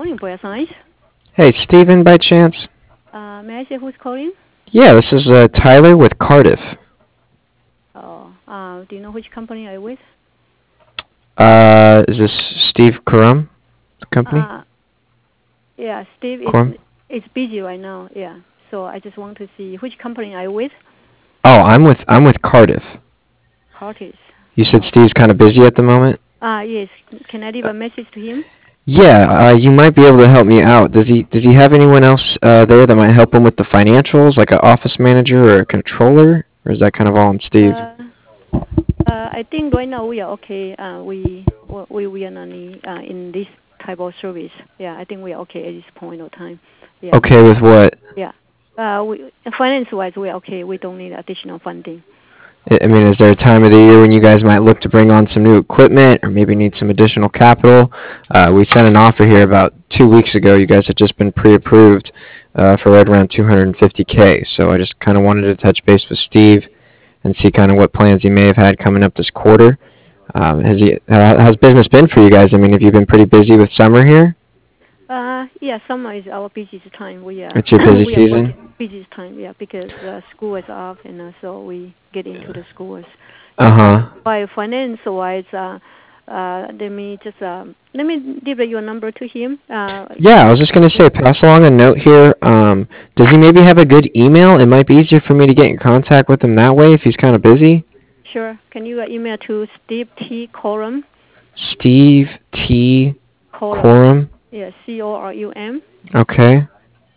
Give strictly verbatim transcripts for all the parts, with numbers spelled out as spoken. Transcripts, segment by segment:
morning, Boya Science. Hey, Steven, by chance? Uh, may I say who's calling? Yeah, this is uh, Tyler with Cardiff. Oh, uh, do you know which company I with? Uh, is this Steve Karam, the company? Uh, yeah, Steve Karam? is is busy right now. Yeah, so I just want to see which company I with. Oh, I'm with I'm with Cardiff. Curtis. You said Oh. Steve's kind of busy at the moment. Ah, yes. Can I leave a message to him? Yeah, uh, you might be able to help me out. Does he does he have anyone else uh, there that might help him with the financials, like an office manager or a controller, or is that kind of all on Steve? Uh, uh, I think right now we are okay. Uh, we we we are not need, uh, in this type of service. Yeah, I think we are okay at this point of time. Yeah. Okay, with what? Yeah. Uh, we finance-wise, we are okay. We don't need additional funding. I I mean, is there a time of the year when you guys might look to bring on some new equipment or maybe need some additional capital? Uh, we sent an offer here about two weeks ago. You guys had just been pre-approved uh, for right around two hundred fifty K. So I just kind of wanted to touch base with Steve and see kind of what plans he may have had coming up this quarter. Um, has he, uh, how's business been for you guys? I mean, have you been pretty busy with summer here? Uh, yeah, summer is our busiest time. We are It's your busy we are working season? busiest time. Yeah, because uh, school is off, and uh, so we get into the schools. Yeah, but Uh-huh. by finance wise, uh, uh, let me just um, let me give your number to him. Uh, Yeah, I was just gonna say, pass along a note here. Um, does he maybe have a good email? It might be easier for me to get in contact with him that way if he's kind of busy. sure. Can you uh, email to Steve T Corum Steve T. Corum? Corum. Yeah, C O R U M Okay.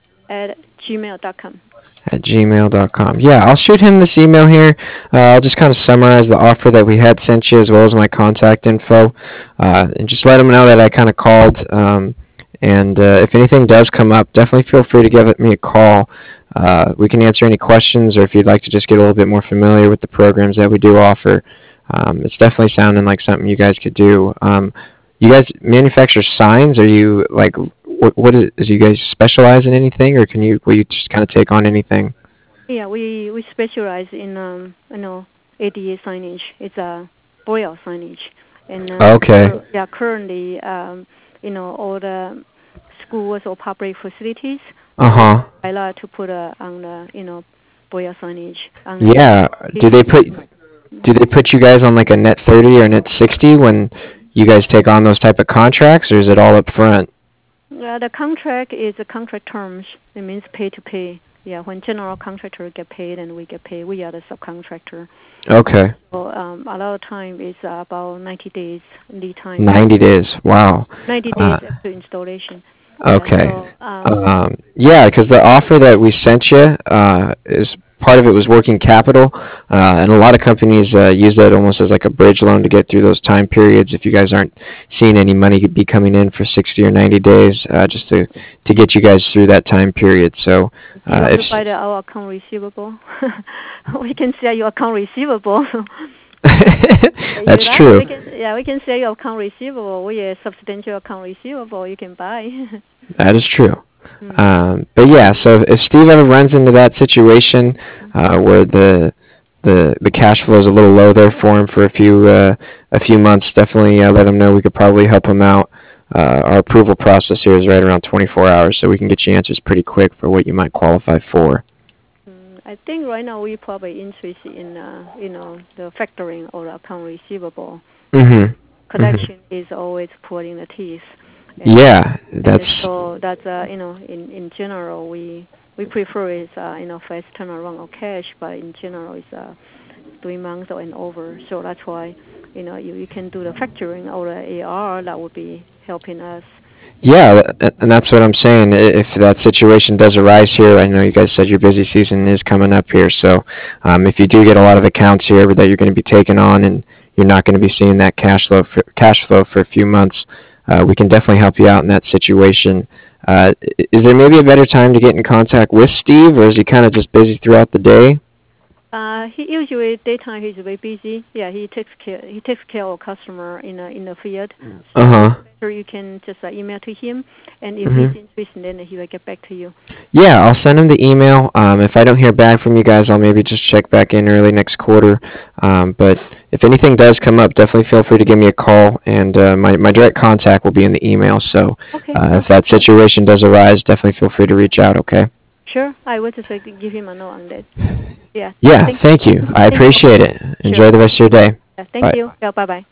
at gmail dot com. At gmail dot com. Yeah, I'll shoot him this email here. Uh, I'll just kind of summarize the offer that we had sent you as well as my contact info, uh, and just let him know that I kind of called. Um, and uh, if anything does come up, definitely feel free to give me a call. Uh, we can answer any questions, or if you'd like to just get a little bit more familiar with the programs that we do offer. Um, it's definitely sounding like something you guys could do. Um, you guys manufacture signs? Are you like what, what is, is you guys specialize in anything, or can you will you just kind of take on anything? Yeah, we we specialize in um you know A D A signage. It's a braille signage, and uh, Okay. cur- yeah, currently um you know all the schools or public facilities Uh they would huh. highlight to put uh, on the you know braille signage on the Yeah. Do they building. put do they put you guys on like a net thirty or net sixty when you guys take on those type of contracts, or is it all up front? Uh, the contract is the contract terms. It means pay to pay. Yeah, when general contractor get paid and we get paid, we are the subcontractor. Okay. So um, a lot of time is uh, about ninety days lead time. ninety days. Wow. ninety days Uh, after installation. Yeah. okay. So um, Um, yeah, because the offer that we sent you uh, is part of it was working capital, uh, and a lot of companies uh, use that almost as like a bridge loan to get through those time periods. If you guys aren't seeing any money be coming in for sixty or ninety days, uh, just to to get you guys through that time period. So, do you uh, want if to buy the, our account receivable? We can sell your account receivable. You that's like? true. We can, yeah, we can sell your account receivable. We a substantial account receivable you can buy. That is true. Mm. Um, but yeah, so if Steve ever runs into that situation uh, where the the the cash flow is a little low there for him for a few uh, a few months, definitely uh, let him know. We could probably help him out. Uh, our approval process here is right around twenty-four hours, so we can get you answers pretty quick for what you might qualify for. Mm, I think right now we probably interested in uh, you know the factoring or the account receivable. Uh, Mhm. Mhm. collection is always pulling the teeth, and uh, Yeah, and that's so that's uh, you know in in general we we prefer is uh, you know fast turnaround of cash, but in general it's uh, three months or and over. So that's why you know you, you can do the factoring or the A R that would be helping us. You know. yeah, tha- and that's what I'm saying. I- If that situation does arise here, I know you guys said your busy season is coming up here, so um, if you do get a lot of accounts here that you're going to be taking on, and you're not going to be seeing that cash flow for, cash flow for a few months, uh, we can definitely help you out in that situation. Uh, i- is there maybe a better time to get in contact with Steve, or is he kind of just busy throughout the day? Uh, he usually daytime he's very busy. Yeah, he takes care he takes care of customer in the in the field. Uh So huh. sure you can just uh, email to him, and if Mm-hmm. he's interested, then he will get back to you. Yeah, I'll send him the email. Um, if I don't hear back from you guys, I'll maybe just check back in early next quarter. Um, but if anything does come up, definitely feel free to give me a call, and uh, my, my direct contact will be in the email. So Okay. uh, if that situation does arise, definitely feel free to reach out, okay? Sure. I will just uh, give him a note on that. Yeah. Yeah, Thank, thank you. I thank you. appreciate it. Enjoy Sure. the rest of your day. Yeah, thank Bye. you. Yeah, bye-bye.